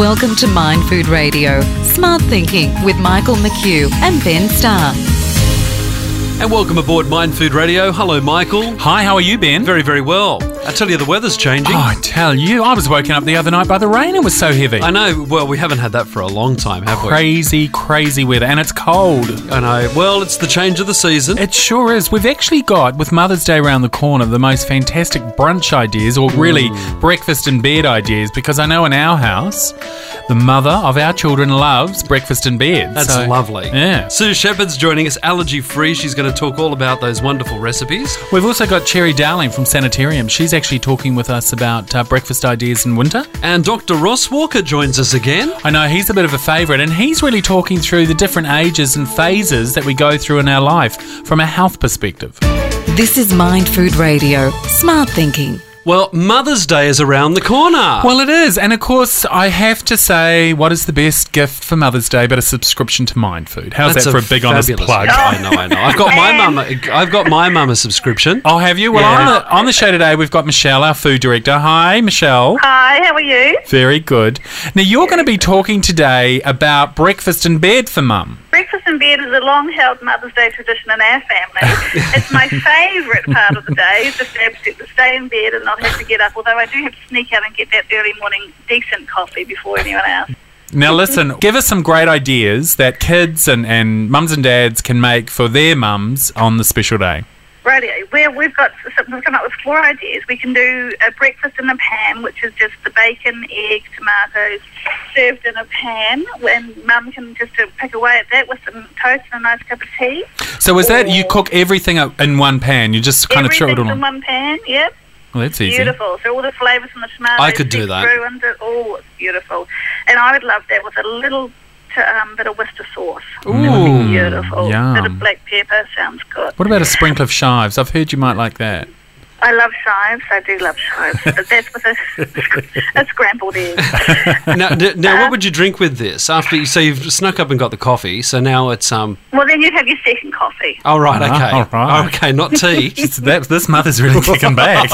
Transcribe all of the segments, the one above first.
Welcome to Mind Food Radio, Smart Thinking with Michael McHugh and Ben Starr. And welcome aboard Mind Food Radio. Hello, Michael. Hi, how are you, Ben? Very, very well. I tell you, the weather's changing. Oh, I tell you, I was woken up the other night by the rain. It was so heavy. I know. Well, we haven't had that for a long time, have we? Crazy weather, and it's cold. I know. Well, it's the change of the season. It sure is. We've actually got, with Mother's Day around the corner, the most fantastic brunch ideas, or really breakfast in bed ideas, because I know in our house, the mother of our children loves breakfast in bed. That's lovely. Yeah. Sue Shepherd's joining us, allergy-free. She's going to talk all about those wonderful recipes. We've also got Cherry Darling from Sanitarium. She's actually talking with us about breakfast ideas in winter. And Dr. Ross Walker joins us again. I know, he's a bit of a favourite, and he's really talking through the different ages and phases that we go through in our life from a health perspective. This is Mind Food Radio, Smart Thinking. Well, Mother's Day is around the corner. Well, it is. And, of course, I have to say, what is the best gift for Mother's Day but a subscription to Mind Food? How's That's that for a big, honest fabulous plug? I know. I've got my mum a subscription. Oh, have you? Well, Yeah. on the show today, we've got Michelle, our food director. Hi, Michelle. Hi, how are you? Very good. Now, you're going to be talking today about breakfast in bed for Mum. Breakfast in bed is a long-held Mother's Day tradition in our family. It's my favourite part of the day, just to stay in bed and not have to get up, although I do have to sneak out and get that early morning decent coffee before anyone else. Now, listen, give us some great ideas that kids and mums and dads can make for their mums on the special day. Radio. We've come up with 4 ideas. We can do a breakfast in a pan, which is just the bacon, egg, tomatoes served in a pan, when Mum can just pick away at that with some toast and a nice cup of tea. So is that you cook everything up in one pan? You just kind of throw it all Everything's on? in one pan, yep. Well, that's easy. Beautiful. So all the flavours from the tomatoes. I could do that. Through into, oh, it's beautiful. And I would love that with a little bit of Worcester sauce. Ooh, That would be beautiful. yum. Bit of black pepper sounds good. What about a sprinkle of chives? I've heard you might like that. I love chives. I do love chives. But that's with a scrambled egg. Now, what would you drink with this? After you've snuck up and got the coffee, so now it's Well, then you'd have your second coffee. Oh, right, okay. all right. Okay, not tea. This mother's really kicking back.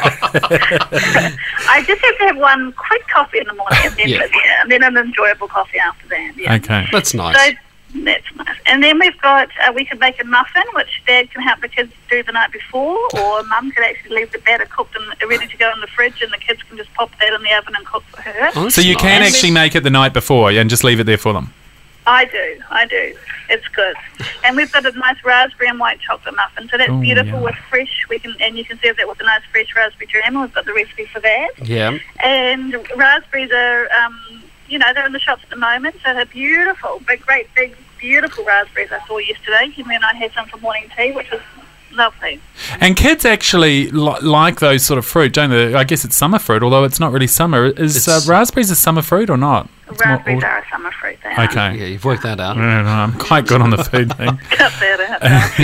I just have to have one quick coffee in the morning and then an enjoyable coffee after that. Yeah. Okay. That's nice. So that's nice. And then we've got, we could make a muffin, which Dad can help the kids do the night before, or Mum could actually leave the batter cooked and ready to go in the fridge, and the kids can just pop that in the oven and cook for her. Oh, So you that's can nice. actually make it the night before and just leave it there for them? I do. It's good. And we've got a nice raspberry and white chocolate muffin, so that's Oh, beautiful yum. with fresh. And you can serve that with a nice fresh raspberry jam. We've got the recipe for that. Yeah. And raspberries are, they're in the shops at the moment, so they're beautiful. Great big, beautiful raspberries I saw yesterday. Kimmy and I had some for morning tea, which was lovely. And kids actually like those sort of fruit, don't they? I guess it's summer fruit, although it's not really summer. Is raspberries a summer fruit or not? Raspberries are a summer fruit. They are. Okay. Yeah, you've worked that out. I don't know, I'm quite good on the food thing. Cut that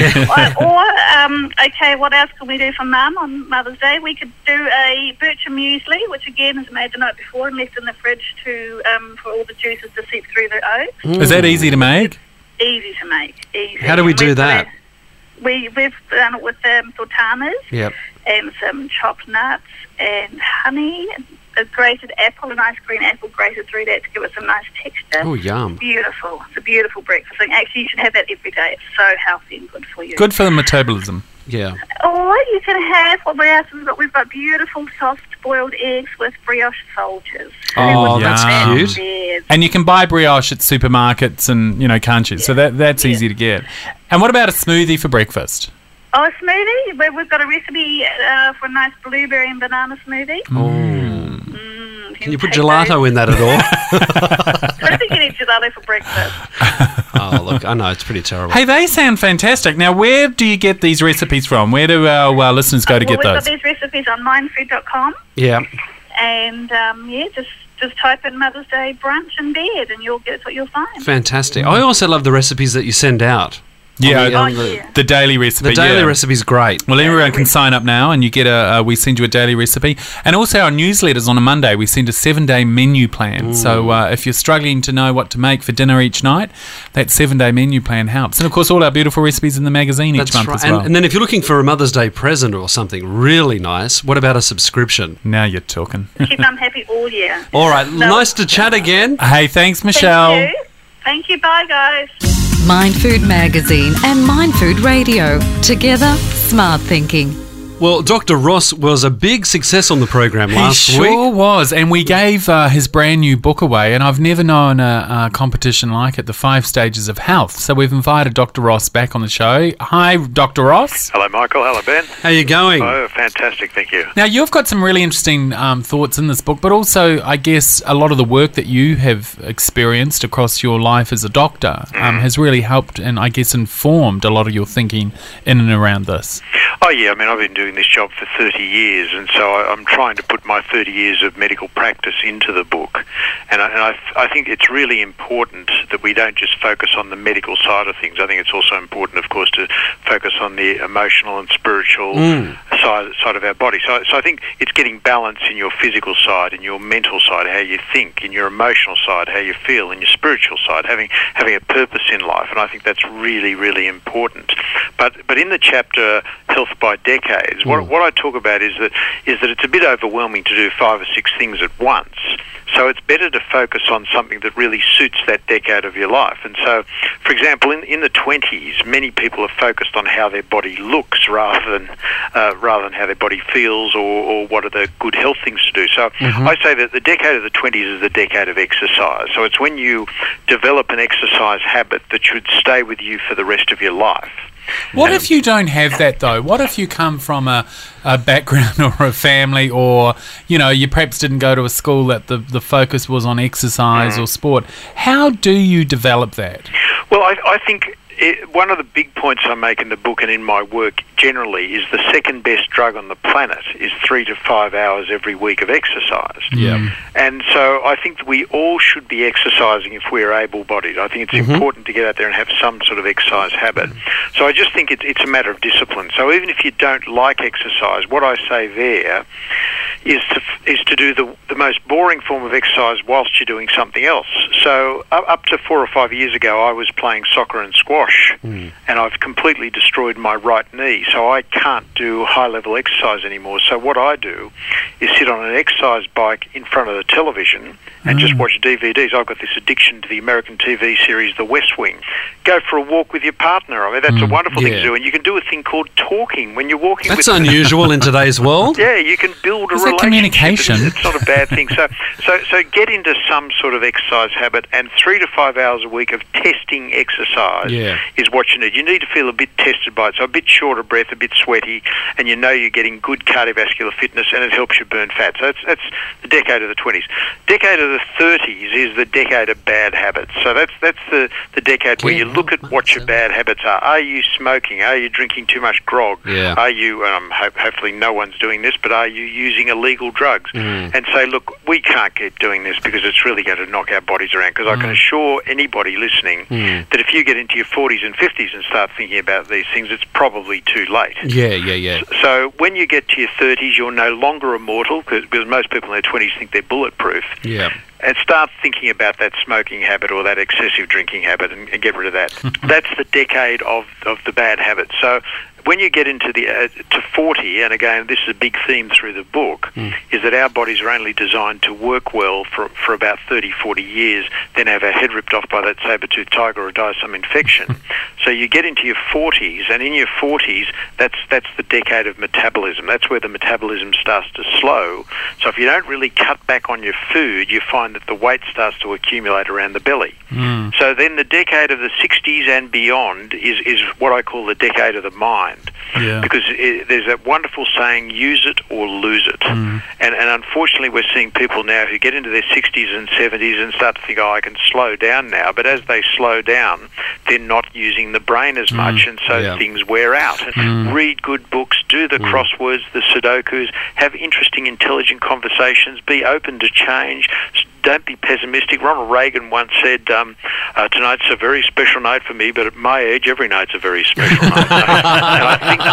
out. Okay, what else can we do for Mum on Mother's Day? We could do a bircher muesli, which again is made the night before and left in the fridge for all the juices to seep through the oats. Is that easy to make? Easy to make. Easy. How do we do that? We've done it with sultanas Yep. and some chopped nuts and honey, a grated apple, a nice green apple grated through that to give it some nice texture. Oh, yum. Beautiful. It's a beautiful breakfast. And actually, you should have that every day. It's so healthy and good for you. Good for the metabolism. Yeah. Or you can have what else we've got. We've got beautiful soft boiled eggs with brioche soldiers. Oh, With that's that cute. bed. And you can buy brioche at supermarkets and, can't you? So that's easy to get. And what about a smoothie for breakfast? Oh, a smoothie? We've got a recipe for a nice blueberry and banana smoothie. Can you put gelato in that at all? I don't think you need gelato for breakfast. Oh, look, I know, it's pretty terrible. Hey, they sound fantastic. Now, where do you get these recipes from? Where do our listeners go to get We've those? got these recipes on mindfood.com. Yeah. And, just type in Mother's Day brunch in bed and you'll find. Fantastic. I also love the recipes that you send out. Yeah, yeah. the daily recipe. The daily recipe is great. Well, everyone can sign up now, and you get we send you a daily recipe, and also our newsletters on a Monday. We send a 7-day menu plan. So if you're struggling to know what to make for dinner each night, that 7-day menu plan helps. And of course, all our beautiful recipes in the magazine each month as well. And then if you're looking for a Mother's Day present or something really nice, what about a subscription? Now you're talking. Keep them happy all year. All right, nice to chat again. Hey, thanks, Michelle. Thank you. Thank you. Bye, guys. Mind Food Magazine and Mind Food Radio. Together, smart thinking. Well, Dr. Ross was a big success on the program last He week. sure was, and we gave his brand new book away, and I've never known a competition like it, the 5 Stages of Health. So we've invited Dr. Ross back on the show. Hi, Dr. Ross. Hello, Michael. Hello, Ben. How you going? Oh, fantastic. Thank you. Now, you've got some really interesting thoughts in this book, but also, I guess, a lot of the work that you have experienced across your life as a doctor has really helped and, I guess, informed a lot of your thinking in and around this. Oh, yeah. I mean, I've been doing this job for 30 years, and so I'm trying to put my 30 years of medical practice into the book. And I think it's really important that we don't just focus on the medical side of things. I think it's also important, of course, to focus on the emotional and spiritual side of our body. So I think it's getting balance in your physical side, in your mental side, how you think, in your emotional side, how you feel, in your spiritual side, having a purpose in life. And I think that's really, really important. But in the chapter Health by Decades, what I talk about is that it's a bit overwhelming to do 5 or 6 things at once. So it's better to focus on something that really suits that decade of your life. And so, for example, in the 20s, many people are focused on how their body looks rather than how their body feels or what are the good health things to do. So I say that the decade of the 20s is the decade of exercise. So it's when you develop an exercise habit that should stay with you for the rest of your life. What if you don't have that, though? What if you come from a background or a family, or, you know, you perhaps didn't go to a school that the focus was on exercise or sport? How do you develop that? Well, I think one of the big points I make in the book and in my work generally is the second best drug on the planet is 3 to 5 hours every week of exercise. Yeah. And so I think we all should be exercising if we're able-bodied. I think it's important to get out there and have some sort of exercise habit. So I just think it's a matter of discipline. So even if you don't like exercise, what I say there is to do the most boring form of exercise whilst you're doing something else. So up to 4 or 5 years ago, I was playing soccer and squash, and I've completely destroyed my right knee, so I can't do high-level exercise anymore. So what I do is sit on an exercise bike in front of the television and just watch DVDs. I've got this addiction to the American TV series The West Wing. Go for a walk with your partner. I mean, that's a wonderful thing to do, and you can do a thing called talking when you're walking with them. That's unusual in today's world. Yeah, you can build a relationship. Communication. It's not a bad thing. So get into some sort of exercise habit, and 3 to 5 hours a week of testing exercise is what you need. You need to feel a bit tested by it, so a bit short of breath, a bit sweaty, and you know you're getting good cardiovascular fitness, and it helps you burn fat. So that's the decade of the 20s. Decade of the 30s is the decade of bad habits. So that's the decade where you look at what your bad habits are. Are you smoking? Are you drinking too much grog? Yeah. Are you, hopefully no one's doing this, but are you using illegal drugs? And say, look, we can't keep doing this because it's really going to knock our bodies around. Because I can assure anybody listening that if you get into your 40s and 50s and start thinking about these things, it's probably too late. Yeah. So when you get to your 30s, you're no longer immortal, because most people in their 20s think they're bulletproof. Yeah. And start thinking about that smoking habit or that excessive drinking habit and get rid of that. That's the decade of the bad habits. So when you get into to 40, and again, this is a big theme through the book, is that our bodies are only designed to work well for about 30, 40 years, then have our head ripped off by that saber-toothed tiger or die of some infection. So you get into your 40s, and in your 40s, that's the decade of metabolism. That's where the metabolism starts to slow. So if you don't really cut back on your food, you find that the weight starts to accumulate around the belly. So then the decade of the 60s and beyond is what I call the decade of the mind. Because there's that wonderful saying, use it or lose it. And unfortunately we're seeing people now who get into their 60s and 70s and start to think, I can slow down now. But as they slow down, they're not using the brain as much, and so things wear out. Read good books, do the crosswords, the Sudokus, have interesting, intelligent conversations, be open to change, don't be pessimistic. Ronald Reagan once said, tonight's a very special night for me, but at my age, every night's a very special night. And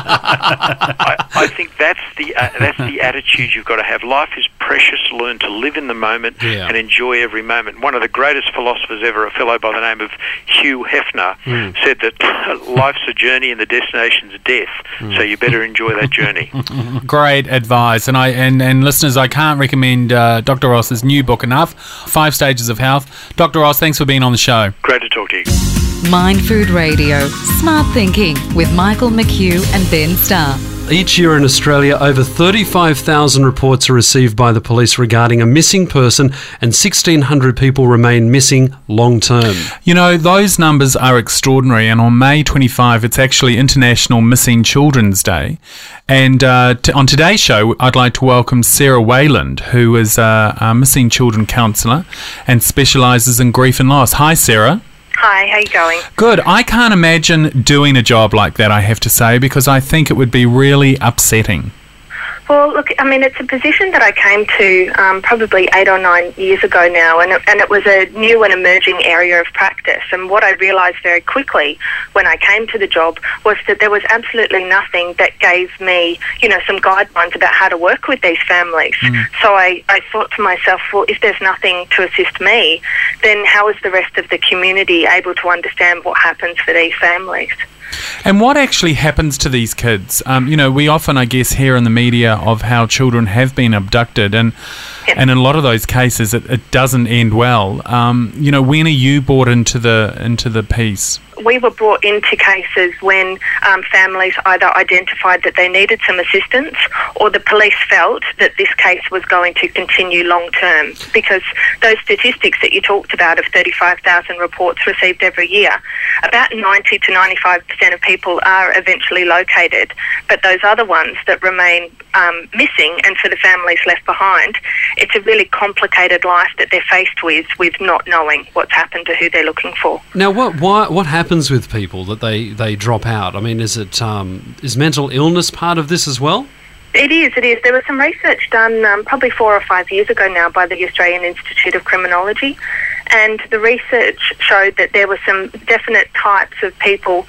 I think that's the attitude you've got to have. Life is precious. Learn to live in the moment and enjoy every moment. One of the greatest philosophers ever, a fellow by the name of Hugh Hefner, said that life's a journey and the destination's death, so you better enjoy that journey. Great advice. And listeners, I can't recommend Dr. Ross's new book enough, 5 Stages of Health. Dr. Ross, thanks for being on the show. Great to talk to you. Mind Food Radio, Smart Thinking with Michael McHugh and Ben Starr. Each year in Australia, over 35,000 reports are received by the police regarding a missing person, and 1,600 people remain missing long term. You know, those numbers are extraordinary, and on May 25, it's actually International Missing Children's Day. And on today's show, I'd like to welcome Sarah Wayland, who is a missing children counsellor and specialises in grief and loss. Hi, Sarah. Hi, how you going? Good. I can't imagine doing a job like that, I have to say, because I think it would be really upsetting. Well, look, I mean, it's a position that I came to probably 8 or 9 years ago now, and it was a new and emerging area of practice. And what I realised very quickly when I came to the job was that there was absolutely nothing that gave me, some guidelines about how to work with these families. So I thought to myself, well, if there's nothing to assist me, then how is the rest of the community able to understand what happens for these families? And what actually happens to these kids? We often, I guess, hear in the media of how children have been abducted, and in a lot of those cases, it doesn't end well. When are you brought into the piece? We were brought into cases when families either identified that they needed some assistance, or the police felt that this case was going to continue long term, because those statistics that you talked about of 35,000 reports received every year, about 90 to 95% of people are eventually located, but those other ones that remain missing, and for the families left behind, it's a really complicated life that they're faced with not knowing what's happened to who they're looking for. Now, what happens with people that they drop out? I mean, is mental illness part of this as well? It is. There was some research done probably 4 or 5 years ago now by the Australian Institute of Criminology, and the research showed that there were some definite types of people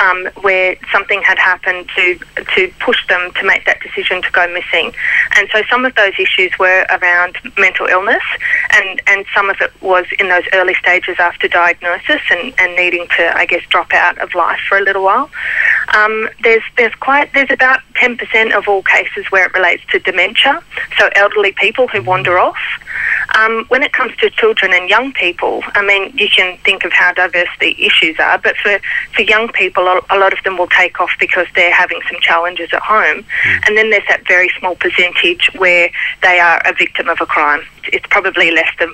where something had happened to push them to make that decision to go missing. And so some of those issues were around mental illness, and some of it was in those early stages after diagnosis and needing to, I guess, drop out of life for a little while. There's about 10% of all cases where it relates to dementia, so elderly people who wander off. When it comes to children and young people, I mean, you can think of how diverse the issues are, but for young people, a lot of them will take off because they're having some challenges at home. And then there's that very small percentage where they are a victim of a crime. It's probably less than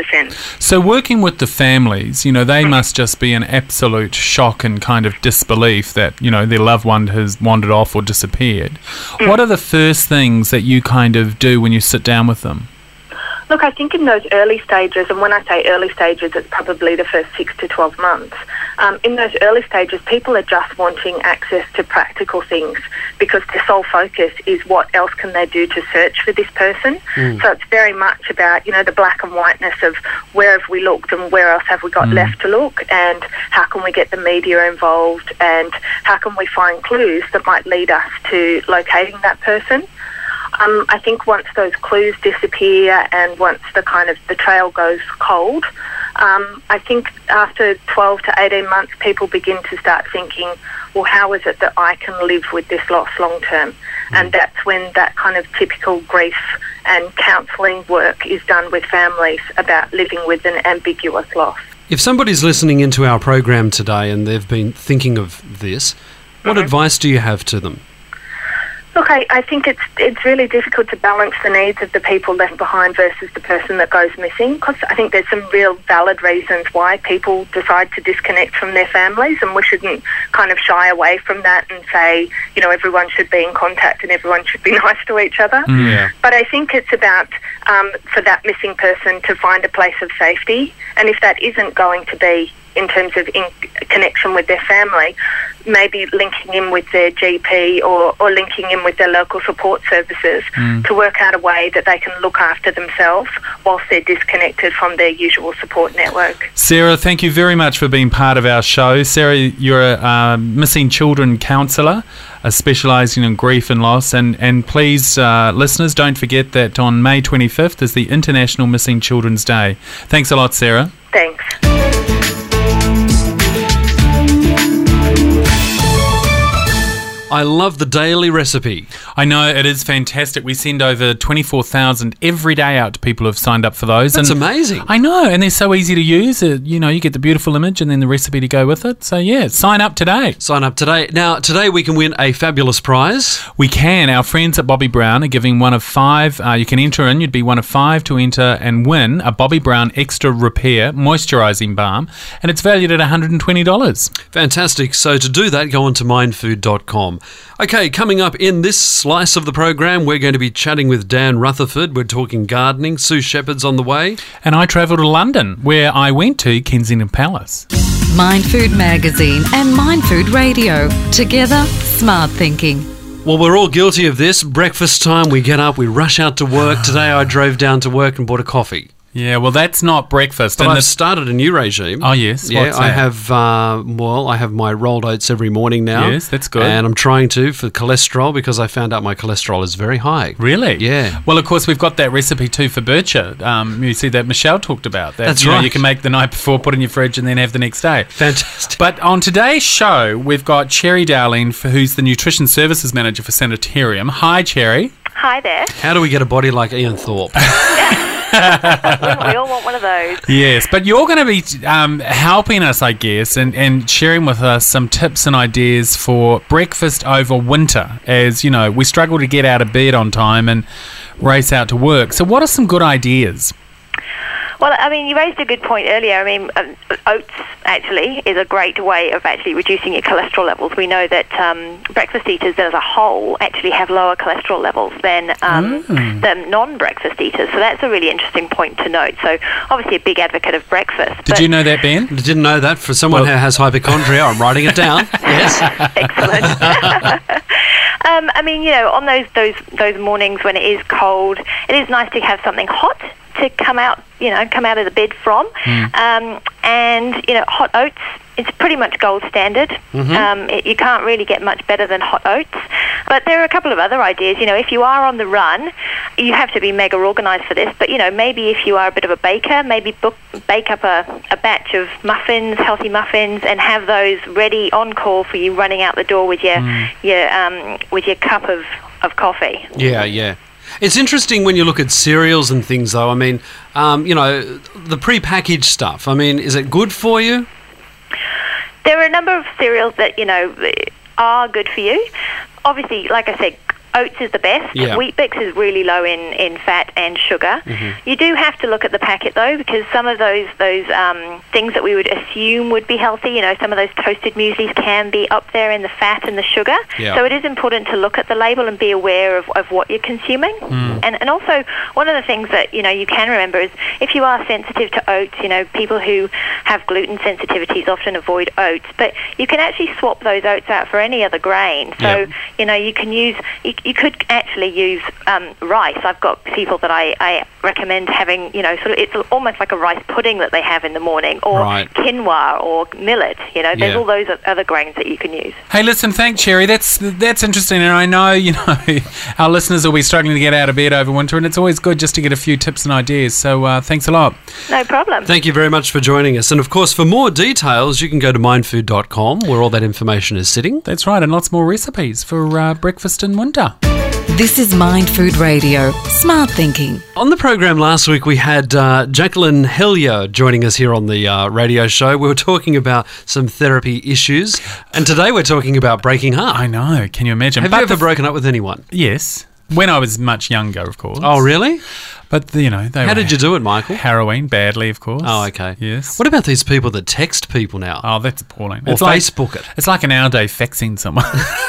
5%. So working with the families, they must just be in absolute shock and kind of disbelief that, their loved one has wandered off or disappeared. What are the first things that you kind of do when you sit down with them? Look, I think in those early stages, and when I say early stages, it's probably the first 6 to 12 months. In those early stages, people are just wanting access to practical things because their sole focus is what else can they do to search for this person. So it's very much about, the black and whiteness of where have we looked and where else have we got left to look, and how can we get the media involved, and how can we find clues that might lead us to locating that person. I think once those clues disappear and once the trail goes cold, I think after 12 to 18 months, people begin to start thinking, well, how is it that I can live with this loss long term? And that's when that kind of typical grief and counselling work is done with families about living with an ambiguous loss. If somebody's listening into our program today and they've been thinking of this, what advice do you have to them? Look, I think it's really difficult to balance the needs of the people left behind versus the person that goes missing, because I think there's some real valid reasons why people decide to disconnect from their families, and we shouldn't kind of shy away from that and say, everyone should be in contact and everyone should be nice to each other. But I think it's about for that missing person to find a place of safety, and if that isn't going to be in terms of connection with their family, maybe linking in with their GP or linking in with their local support services to work out a way that they can look after themselves whilst they're disconnected from their usual support network. Sarah, thank you very much for being part of our show. Sarah, you're a missing children counsellor, specialising in grief and loss. And please, listeners, don't forget that on May 25th is the International Missing Children's Day. Thanks a lot, Sarah. Thanks. I love the daily recipe. I know, it is fantastic. We send over 24,000 every day out to people who have signed up for those. That's amazing. I know, and they're so easy to use. You get the beautiful image and then the recipe to go with it. So, yeah, sign up today. Sign up today. Now, today we can win a fabulous prize. We can. Our friends at Bobby Brown are giving one of 5. You can enter in. You'd be one of 5 to enter and win a Bobby Brown Extra Repair Moisturising Balm, and it's valued at $120. Fantastic. So to do that, go on to mindfood.com. Okay, coming up in this slice of the program, we're going to be chatting with Dan Rutherford. We're talking gardening. Sue Shepherd's on the way. And I travelled to London, where I went to Kensington Palace. Mind Food Magazine and Mind Food Radio. Together, smart thinking. Well, we're all guilty of this. Breakfast time, we get up, we rush out to work. Today I drove down to work and bought a coffee. Yeah, well, that's not breakfast. But I've started a new regime. Oh, yes. Yeah, What's that? I have my rolled oats every morning now. Yes, that's good. And I'm trying to for cholesterol because I found out my cholesterol is very high. Really? Yeah. Well, of course, we've got that recipe too for bircher. You see that Michelle talked about. That, That's right. You can make the night before, put in your fridge, and then have the next day. Fantastic. But on today's show, we've got Cherry Dowling, who's the Nutrition Services Manager for Sanitarium. Hi, Cherry. Hi there. How do we get a body like Ian Thorpe? We all want one of those. Yes, but you're going to be helping us, I guess, and sharing with us some tips and ideas for breakfast over winter, as, we struggle to get out of bed on time and race out to work. So what are some good ideas? Well, I mean, you raised a good point earlier. I mean, oats actually is a great way of actually reducing your cholesterol levels. We know that breakfast eaters as a whole actually have lower cholesterol levels than non-breakfast eaters. So that's a really interesting point to note. So obviously a big advocate of breakfast. Did you know that, Ben? I didn't know that. For someone who has hypochondria, I'm writing it down. Yes. Excellent. I mean, on those mornings when it is cold, it is nice to have something hot to come out of the bed from. And hot oats, it's pretty much gold standard. You can't really get much better than hot oats. But there are a couple of other ideas. If you are on the run, you have to be mega organised for this. But, maybe if you are a bit of a baker, maybe bake up a batch of muffins, healthy muffins, and have those ready on call for you running out the door with your cup of coffee. Yeah. It's interesting when you look at cereals and things, though. I mean, the pre-packaged stuff. I mean, is it good for you? There are a number of cereals that, are good for you. Obviously, like I said, oats is the best. Yeah. Weet-Bix is really low in fat and sugar. You do have to look at the packet, though, because some of those things that we would assume would be healthy, some of those toasted mueslis can be up there in the fat and the sugar. Yeah. So it is important to look at the label and be aware of what you're consuming. And also, one of the things that, you can remember is if you are sensitive to oats, people who have gluten sensitivities often avoid oats, but you can actually swap those oats out for any other grain. So, you can use... You could actually use rice. I've got people that I recommend having, it's almost like a rice pudding that they have in the morning, or quinoa or millet. There's all those other grains that you can use. Hey, listen, thanks, Cherry. That's interesting, and I know, our listeners will be struggling to get out of bed over winter, and it's always good just to get a few tips and ideas. So thanks a lot. No problem. Thank you very much for joining us. And of course, for more details, you can go to mindfood.com, where all that information is sitting. That's right, and lots more recipes for breakfast in winter. This is Mind Food Radio. Smart thinking. On the program last week, we had Jacqueline Hellyer joining us here on the radio show. We were talking about some therapy issues, and today we're talking about breaking up. I know. Can you imagine? Have you ever broken up with anyone? Yes. When I was much younger, of course. Oh, really? But, How did you do it, Michael? Harrowing, badly, of course. Oh, okay. Yes. What about these people that text people now? Oh, that's appalling. Or Facebook it. It's like an hour day faxing someone.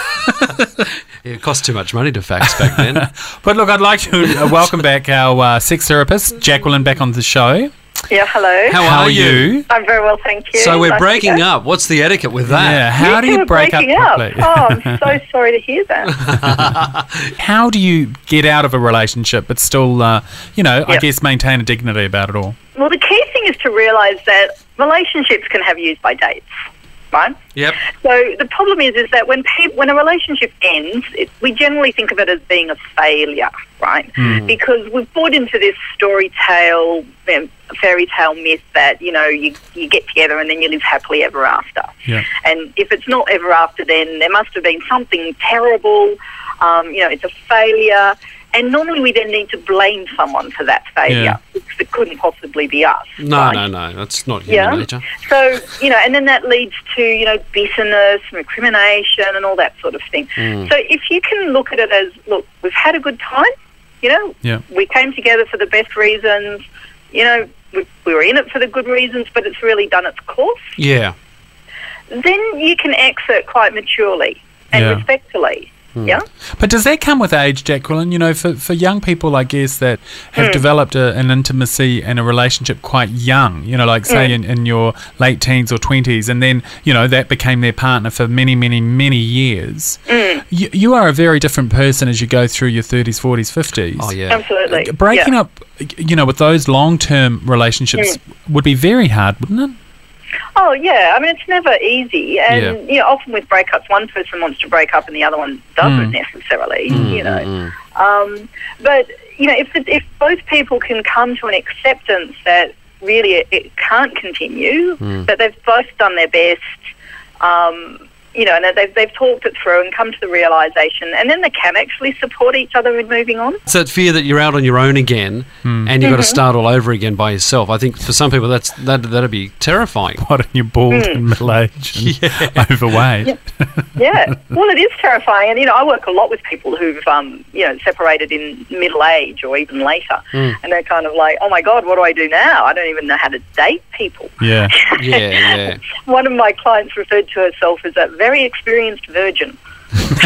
It cost too much money to fax back then. But look, I'd like to welcome back our sex therapist, Jacqueline, back on the show. Yeah, hello. How are you? I'm very well, thank you. So we're Nice to breaking go. up. What's the etiquette with that? Yeah, how do two you are break up breaking properly? Oh, I'm so sorry to hear that. How do you get out of a relationship but still, I guess maintain a dignity about it all? Well, the key thing is to realise that relationships can have use by dates, right? Yep. So the problem is that when a relationship ends, we generally think of it as being a failure, right? Because we've bought into this fairy tale myth that, you get together and then you live happily ever after. Yeah. And if it's not ever after, then there must have been something terrible. It's a failure. And normally we then need to blame someone for that failure, because it couldn't possibly be us. No, right? no, that's not human nature. So, and then that leads to, bitterness, recrimination and all that sort of thing. So if you can look at it as, look, we've had a good time, we came together for the best reasons, we were in it for the good reasons, but it's really done its course. Yeah. Then you can exit quite maturely and respectfully. Yeah. But does that come with age, Jacqueline? For young people, I guess, that have developed an intimacy and a relationship quite young, say in your late teens or 20s, and then, that became their partner for many, many, many years. You are a very different person as you go through your 30s, 40s, 50s. Oh, yeah. Absolutely. Breaking up, with those long-term relationships would be very hard, wouldn't it? Oh, yeah. I mean, it's never easy. And, often with breakups, one person wants to break up and the other one doesn't necessarily, But, if both people can come to an acceptance that really it can't continue, that they've both done their best, and they've talked it through and come to the realisation, and then they can actually support each other in moving on. It's that fear that you're out on your own again and you've got to start all over again by yourself. I think for some people that'd be terrifying. What, and you're bald and middle-aged and overweight. Yeah. Well, it is terrifying. And, I work a lot with people who've, separated in middle age or even later. And they're kind of like, oh, my God, what do I do now? I don't even know how to date people. Yeah. Yeah. One of my clients referred to herself as a very experienced virgin. She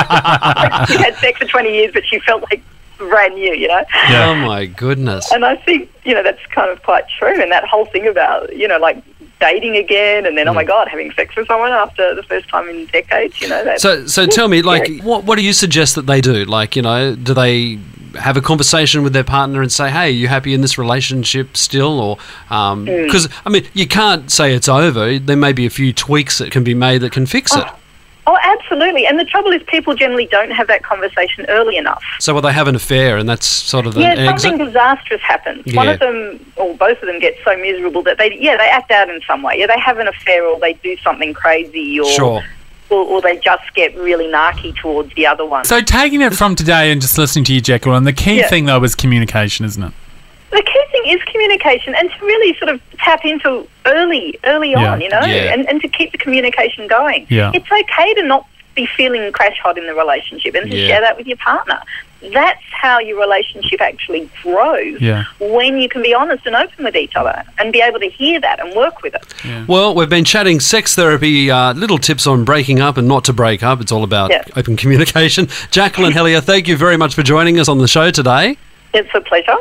had sex for 20 years, but she felt like brand new, Yeah. Oh, my goodness. And I think, that's kind of quite true. And that whole thing about, like dating again and then, oh, my God, having sex with someone after the first time in decades, That's So tell me, what do you suggest that they do? Do they have a conversation with their partner and say, hey, are you happy in this relationship still? Or because, you can't say it's over. There may be a few tweaks that can be made that can fix it. Oh, absolutely. And the trouble is people generally don't have that conversation early enough. So they have an affair and that's sort of the exit? Something disastrous happens. Yeah. One of them or both of them get so miserable that they act out in some way. Yeah, they have an affair or they do something crazy or... Sure. Or they just get really narky towards the other one. So taking it from today and just listening to you, Jacqueline, the key thing, though, is communication, isn't it? The key thing is communication and to really sort of tap into early on, and to keep the communication going. Yeah. It's okay to not be feeling crash hot in the relationship and to share that with your partner. That's how your relationship actually grows when you can be honest and open with each other and be able to hear that and work with it. Yeah. Well, we've been chatting sex therapy, little tips on breaking up and not to break up. It's all about open communication. Jacqueline Hellier, thank you very much for joining us on the show today. It's a pleasure.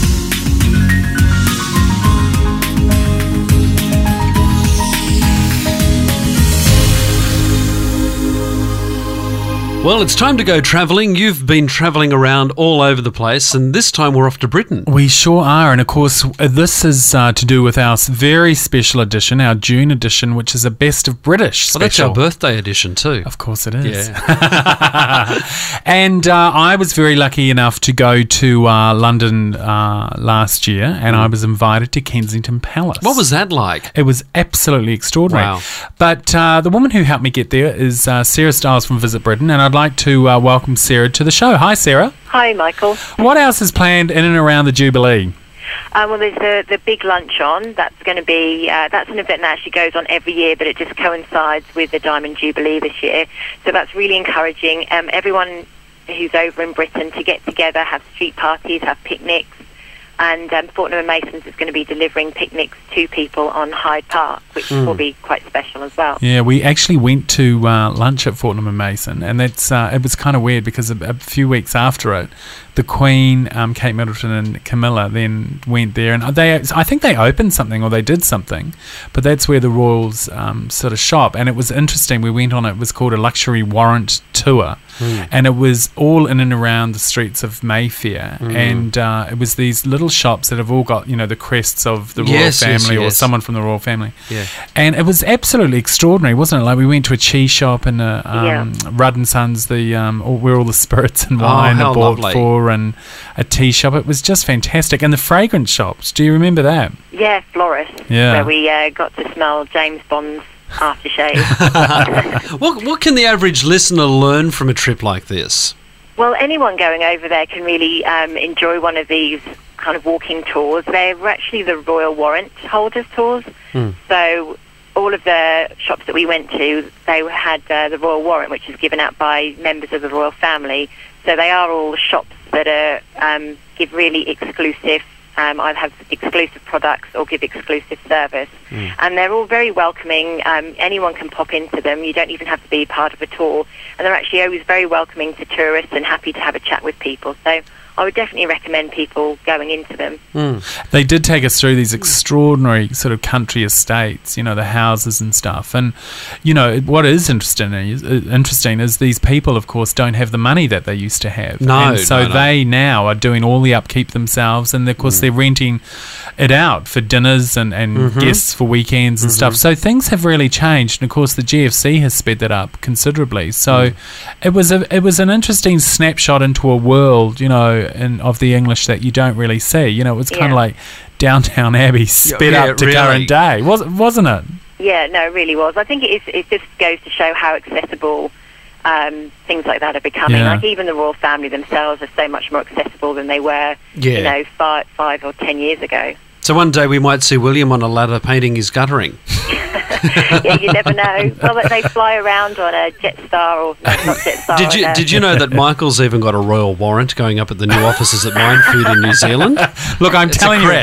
Well, it's time to go travelling. You've been travelling around all over the place, and this time we're off to Britain. We sure are, and of course, this is to do with our very special edition, our June edition, which is a Best of British special. Well, that's our birthday edition too. Of course it is. Yeah. And I was very lucky enough to go to London last year, and I was invited to Kensington Palace. What was that like? It was absolutely extraordinary. Wow. But the woman who helped me get there is Sarah Stiles from Visit Britain, and I'd like to welcome Sarah to the show. Hi, Sarah. Hi, Michael. What else is planned in and around the Jubilee? Well, there's the big lunch on. That's going to be that's an event that actually goes on every year, but it just coincides with the Diamond Jubilee this year. So that's really encouraging everyone who's over in Britain to get together, have street parties, have picnics. And Fortnum & Mason's is going to be delivering picnics to people on Hyde Park, which will be quite special as well. Yeah, we actually went to lunch at Fortnum & Mason, and that's it was kind of weird because a few weeks after it, the Queen, Kate Middleton and Camilla then went there, and I think they opened something or they did something, but that's where the royals sort of shop. And it was interesting. We went on, it was called a luxury warrant tour, and it was all in and around the streets of Mayfair, and it was these little shops that have all got, the crests of the royal family or someone from the royal family. Yeah. And it was absolutely extraordinary, wasn't it? Like, we went to a cheese shop and Rudd and Sons, where all the spirits and wine are bought for, and a tea shop. It was just fantastic. And the fragrance shops, do you remember that? Yeah, Floris, where we got to smell James Bond's aftershave. What can the average listener learn from a trip like this? Well, anyone going over there can really enjoy one of these kind of walking tours. They're actually the Royal Warrant Holders tours. So all of the shops that we went to, they had the Royal Warrant, which is given out by members of the royal family. So they are all shops that are give really exclusive, either have exclusive products or give exclusive service. And they're all very welcoming. Anyone can pop into them. You don't even have to be part of a tour. And they're actually always very welcoming to tourists and happy to have a chat with people. So I would definitely recommend people going into them. They did take us through these extraordinary sort of country estates, the houses and stuff. And, what is interesting is these people, of course, don't have the money that they used to have. They now are doing all the upkeep themselves. And, of course, they're renting it out for dinners and guests for weekends and stuff. So things have really changed. And, of course, the GFC has sped that up considerably. So it was an interesting snapshot into a world, of the English that you don't really see. It was kind of like Downton Abbey sped up to current day, wasn't it? Yeah, no, it really was. I think it just goes to show how accessible things like that are becoming. Like, even the royal family themselves are so much more accessible than they were, 5 or 10 years ago. So one day we might see William on a ladder painting his guttering. Yeah, you never know. Well, they fly around on a Jetstar or not Jetstar. Did you know that Michael's even got a royal warrant going up at the new offices at Mindfood in New Zealand? Look, I'm telling you,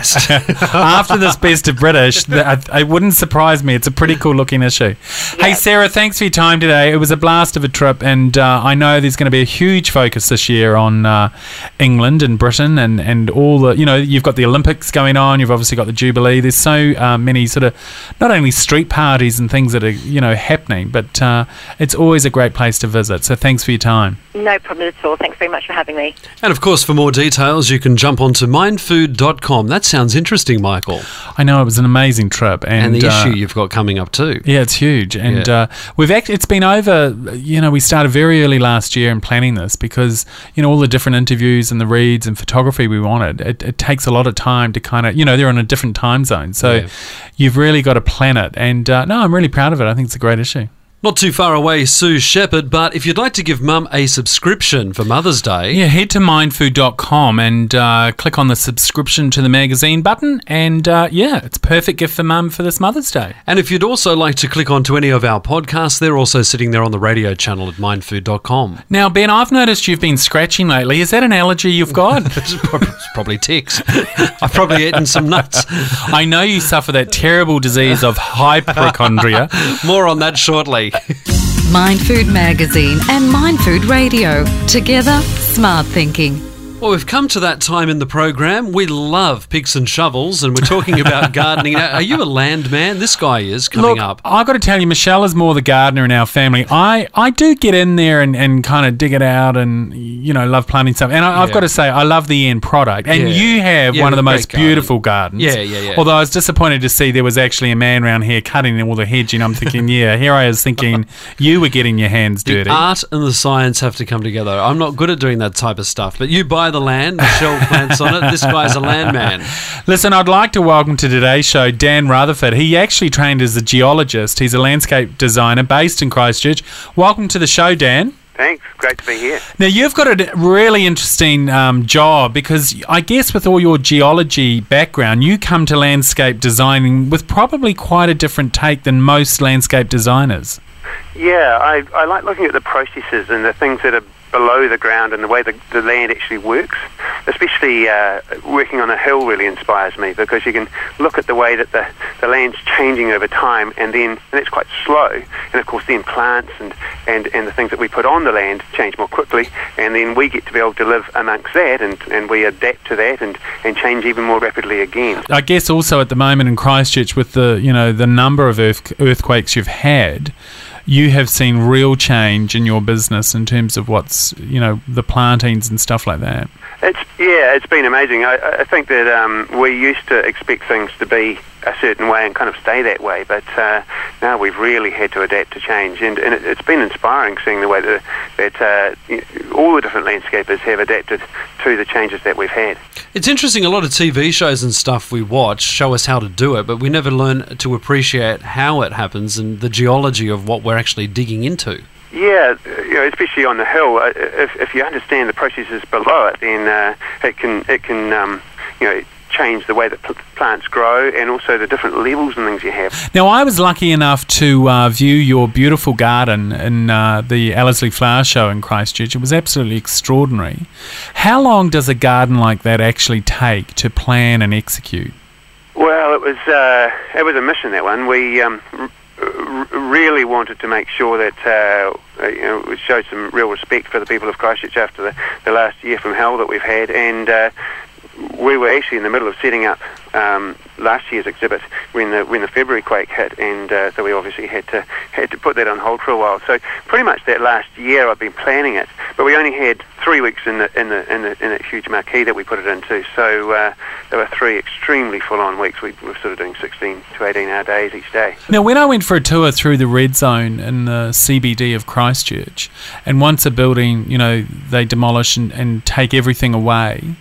after this Best of British, it wouldn't surprise me. It's a pretty cool looking issue. Yeah. Hey, Sarah, thanks for your time today. It was a blast of a trip, and I know there's going to be a huge focus this year on England and Britain and all the, you've got the Olympics going on. You've obviously got the Jubilee. There's so many sort of not only street parties and things that are happening, but it's always a great place to visit. So thanks for your time. No problem at all. Thanks very much for having me. And of course, for more details, you can jump onto mindfood.com. That sounds interesting, Michael. I know, it was an amazing trip, and the issue you've got coming up too. Yeah, it's huge, and it's been over. We started very early last year in planning this because all the different interviews and the reads and photography we wanted. It takes a lot of time to kind of they're on a different time zone, so you've really got to plan it. And no, I'm really proud of it. I think it's a great issue. Not too far away, Sue Shepherd, but if you'd like to give Mum a subscription for Mother's Day... Yeah, head to mindfood.com and click on the subscription to the magazine button, and it's a perfect gift for Mum for this Mother's Day. And if you'd also like to click onto any of our podcasts, they're also sitting there on the radio channel at mindfood.com. Now, Ben, I've noticed you've been scratching lately. Is that an allergy you've got? It's probably ticks. I've probably eaten some nuts. I know you suffer that terrible disease of hypochondria. More on that shortly. Mindfood Magazine and Mindfood Radio. Together, smart thinking. Well, we've come to that time in the program. We love picks and shovels, and we're talking about gardening. Now, are you a landman? This guy is coming up. I've got to tell you, Michelle is more the gardener in our family. I do get in there and kind of dig it out and, love planting stuff. And I've got to say, I love the end product. And you have one of the most beautiful gardens. Yeah. Although I was disappointed to see there was actually a man around here cutting all the hedging. I'm thinking, here I was thinking you were getting your hands dirty. The art and the science have to come together. I'm not good at doing that type of stuff, but you buy the land, Michelle plants on it. This guy's a landman. Listen, I'd like to welcome to today's show Dan Rutherford. He actually trained as a geologist. He's a landscape designer based in Christchurch. Welcome to the show, Dan. Thanks. Great to be here. Now, you've got a really interesting job because I guess with all your geology background, you come to landscape designing with probably quite a different take than most landscape designers. Yeah, I like looking at the processes and the things that are below the ground and the way the land actually works. Especially working on a hill really inspires me, because you can look at the way that the land's changing over time, and it's quite slow. And of course then plants and the things that we put on the land change more quickly, and then we get to be able to live amongst that, and we adapt to that and change even more rapidly again. I guess also at the moment in Christchurch, with the number of earthquakes you've had, you have seen real change in your business in terms of what's, the plantings and stuff like that. It's been amazing. I think that we used to expect things to be a certain way and kind of stay that way, but now we've really had to adapt to change, and it's been inspiring seeing the way that all the different landscapers have adapted to the changes that we've had. It's interesting, a lot of TV shows and stuff we watch show us how to do it, but we never learn to appreciate how it happens and the geology of what we're actually digging into. Yeah, especially on the hill, if you understand the processes below it, then it can change the way that plants grow, and also the different levels and things you have. Now, I was lucky enough to view your beautiful garden in the Ellerslie Flower Show in Christchurch. It was absolutely extraordinary. How long does a garden like that actually take to plan and execute? Well, it was a mission, that one. We really wanted to make sure that we showed some real respect for the people of Christchurch after the last year from hell that we've had, and we were actually in the middle of setting up last year's exhibit when the February quake hit, and so we obviously had to put that on hold for a while. So pretty much that last year I've been planning it, but we only had 3 weeks in that huge marquee that we put it into. So there were 3 extremely full-on weeks. We were sort of doing 16 to 18-hour days each day. Now, when I went for a tour through the Red Zone in the CBD of Christchurch, and once a building, they demolish and take everything away.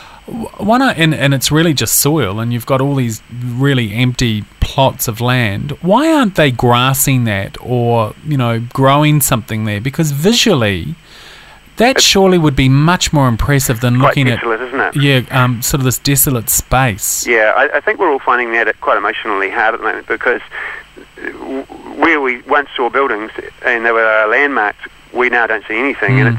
And it's really just soil, and you've got all these really empty plots of land. Why aren't they grassing that or, growing something there? Because visually, that surely would be much more impressive than looking at... Quite desolate, isn't it? Yeah, sort of this desolate space. Yeah, I think we're all finding that quite emotionally hard at the moment, because where we once saw buildings and there were landmarks, we now don't see anything, and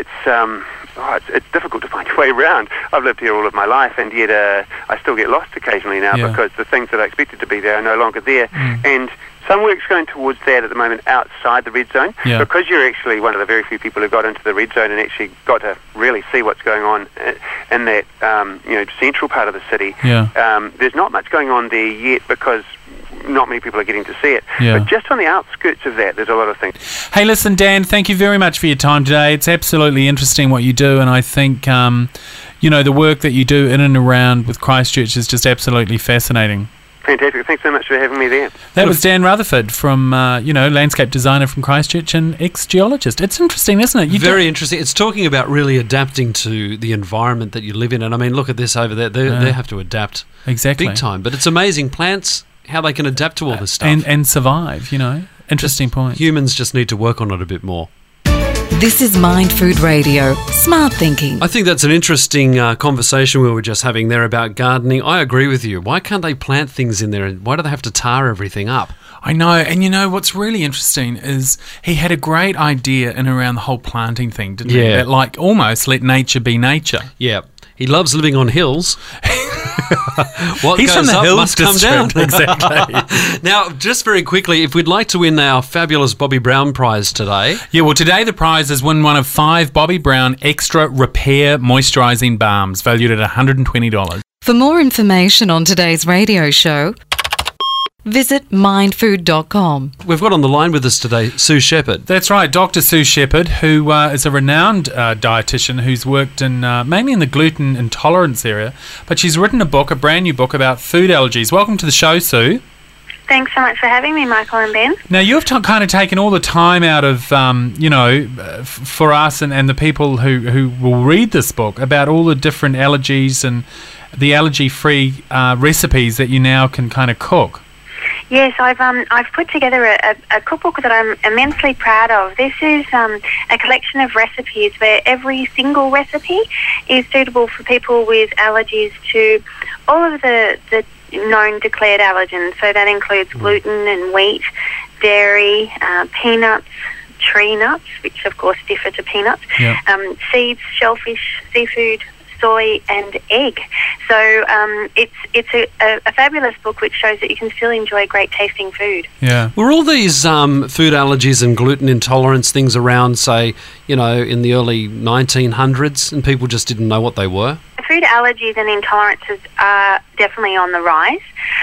it's difficult to find your way around. I've lived here all of my life, and yet I still get lost occasionally now, because the things that I expected to be there are no longer there. And some work's going towards that at the moment outside the Red Zone, because you're actually one of the very few people who got into the Red Zone and actually got to really see what's going on in that central part of the city. There's not much going on there yet, because not many people are getting to see it. But just on the outskirts of that, there's a lot of things. Hey, listen, Dan, thank you very much for your time today. It's absolutely interesting what you do, and I think, the work that you do in and around with Christchurch is just absolutely fascinating. Fantastic. Thanks so much for having me there. That was Dan Rutherford from, landscape designer from Christchurch and ex-geologist. It's interesting, isn't it? Very interesting. It's talking about really adapting to the environment that you live in. And, I mean, look at this over there. They have to adapt big time. But it's amazing. Plants, how they can adapt to all this stuff. And survive, Interesting point. Humans just need to work on it a bit more. This is Mind Food Radio, Smart Thinking. I think that's an interesting conversation we were just having there about gardening. I agree with you. Why can't they plant things in there, and why do they have to tar everything up? I know, and what's really interesting is he had a great idea in around the whole planting thing, didn't he? That, almost let nature be nature. Yeah. He loves living on hills. What He's goes from the up hills must come down. Exactly. Now, just very quickly, if we'd like to win our fabulous Bobby Brown prize today... Yeah, well, today the prize is win one of 5 Bobby Brown Extra Repair Moisturising Balms, valued at $120. For more information on today's radio show, visit mindfood.com. We've got on the line with us today Sue Shepherd. That's right, Dr. Sue Shepherd, who is a renowned dietitian who's worked in mainly in the gluten intolerance area, but she's written a brand new book about food allergies. Welcome to the show, Sue. Thanks so much for having me, Michael and Ben. Now, you've kind of taken all the time out of, for us and the people who will read this book about all the different allergies and the allergy-free recipes that you now can kind of cook. Yes, I've put together a cookbook that I'm immensely proud of. This is a collection of recipes where every single recipe is suitable for people with allergies to all of the known declared allergens. So that includes gluten and wheat, dairy, peanuts, tree nuts, which of course differ to peanuts, seeds, shellfish, seafood, soy and egg. So it's a fabulous book which shows that you can still enjoy great tasting food. Yeah. Were all these food allergies and gluten intolerance things around, say, in the early 1900s, and people just didn't know what they were? Food allergies and intolerances are definitely on the rise.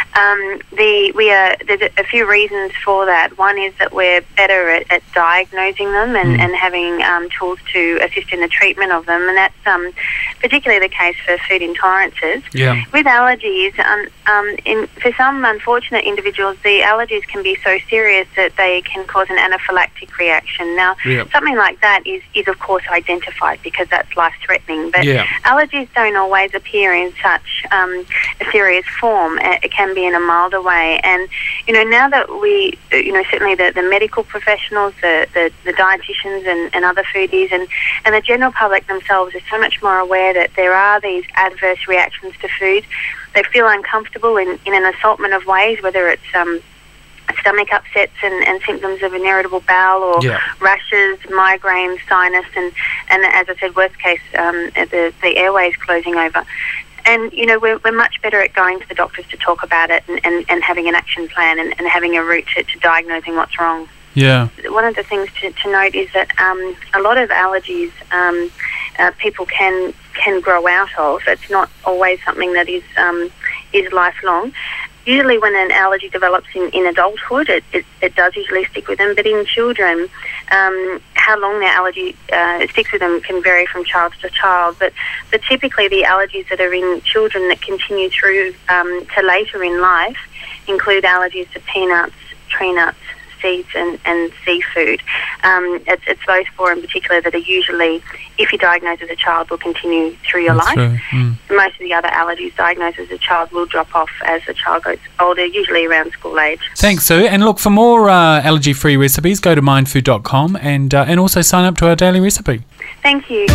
There's a few reasons for that. One is that we're better at diagnosing them and having tools to assist in the treatment of them, and that's particularly the case for food intolerances. Yeah. With allergies, for some unfortunate individuals, the allergies can be so serious that they can cause an anaphylactic reaction. Now, something like that is of course identified because that's life-threatening, but allergies don't always appear in such a serious form. It can be in a milder way, and now that we certainly the medical professionals, the dietitians and other foodies and the general public themselves are so much more aware that there are these adverse reactions to food. They feel uncomfortable in an assortment of ways, whether it's stomach upsets and symptoms of an irritable bowel or rashes, migraines, sinus, and as I said, worst case, the airways closing over. And, we're much better at going to the doctors to talk about it and having an action plan and having a route to diagnosing what's wrong. Yeah. One of the things to note is that a lot of allergies people can grow out of. It's not always something that is lifelong. Usually when an allergy develops in adulthood, it does usually stick with them. But in children, how long their allergy sticks with them can vary from child to child. But typically the allergies that are in children that continue through to later in life include allergies to peanuts, tree nuts, seeds and seafood. It's those four in particular that are usually, if you diagnose as a child, will continue through your life. Most of the other allergies diagnosed as a child will drop off as the child goes older, usually around school age. Thanks, Sue. And look, for more allergy-free recipes, go to mindfood.com and also sign up to our daily recipe. Thank you.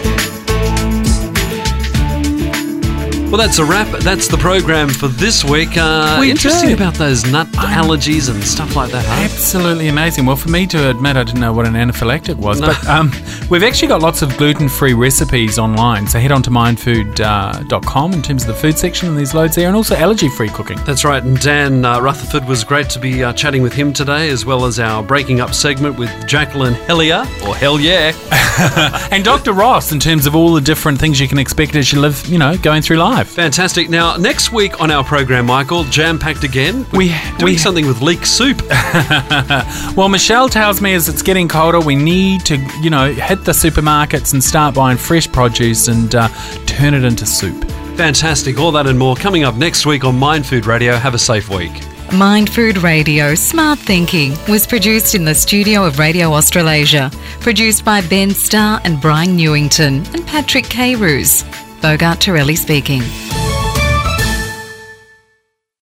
Well, that's a wrap. That's the program for this week. Interesting about those nut allergies and stuff like that, huh? Absolutely amazing. Well, for me to admit, I didn't know what an anaphylactic was. No. But we've actually got lots of gluten-free recipes online. So head on to mindfood.com in terms of the food section, and there's loads there, and also allergy-free cooking. That's right. And Dan Rutherford, was great to be chatting with him today, as well as our Breaking Up segment with Jacqueline Hellier, or Hell Yeah. And Dr. Ross, in terms of all the different things you can expect as you live, going through life. Fantastic. Now, next week on our program, Michael, jam-packed again. We're doing something with leek soup. Well, Michelle tells me as it's getting colder, we need to, hit the supermarkets and start buying fresh produce and turn it into soup. Fantastic. All that and more coming up next week on Mind Food Radio. Have a safe week. Mind Food Radio Smart Thinking was produced in the studio of Radio Australasia. Produced by Ben Starr and Brian Newington and Patrick K. Roos. Bogart Torelli speaking.